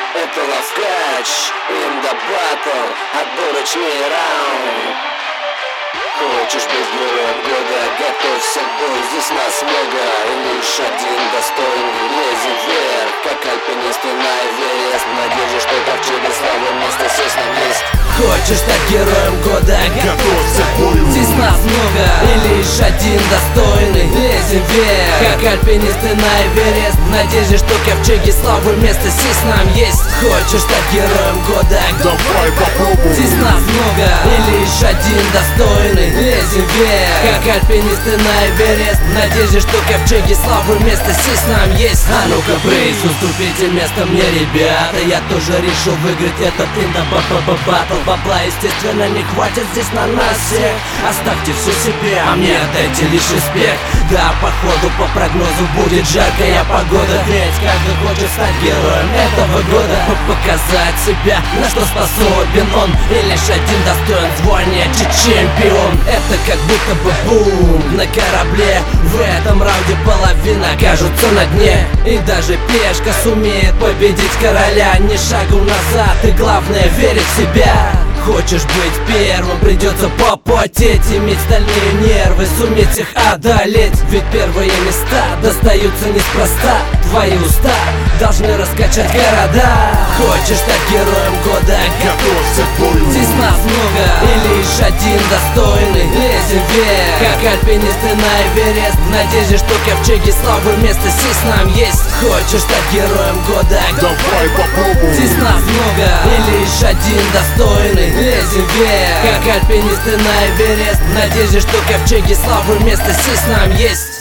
Это лавскач, in the battle, отборочный раунд. Хочешь быть героем года, готовься к бою, здесь нас много. И лишь один достойный лезет вверх, как альпинисты на Эверест. В надежде, что ковчеги славы вместо сосен есть. Хочешь стать героем года, готовься к бою, здесь нас много. И лишь один достойный лезет вверх, как альпинисты на Эверест. В надежде, что ковчеги славы вместо сис нам есть. Хочешь стать героем года, давай попробуй, здесь нас много. И лишь один достойный лезем вверх, как альпинисты на Эверест. В надежде, что ковчеги славы вместо сис нам есть. А ну-ка, брейс, уступите место мне, ребята. Я тоже решил выиграть этот батл. Бабла, естественно, не хватит здесь на нас всех. Оставьте все себе, а мне отдайте лишь респект. Да, походу, по прогнозу будет жаркая погода. Ведь каждый хочет стать героем этого года, показать себя, на что способен он. И лишь один достоин звания чемпион. Это как будто бы бум на корабле. В этом раунде половина окажутся на дне. И даже пешка сумеет победить короля. Ни шагу назад, и главное верить в себя. Хочешь быть первым, придется попотеть, иметь стальные нервы, суметь их одолеть. Ведь первые места достаются неспроста. Твои уста должны раскачать города. Хочешь стать героем года, готовься к бою, здесь нас много. И лишь один достойный лезем вверх, как альпинисты на Эверест. В надежде, что ковчеги славы вместо сис нам есть. Хочешь стать героем года, давай попробуй, здесь нас много. И лишь один достойный лезем вверх, как альпинисты на Эверест. В надежде, что ковчеги славы вместо сис нам есть.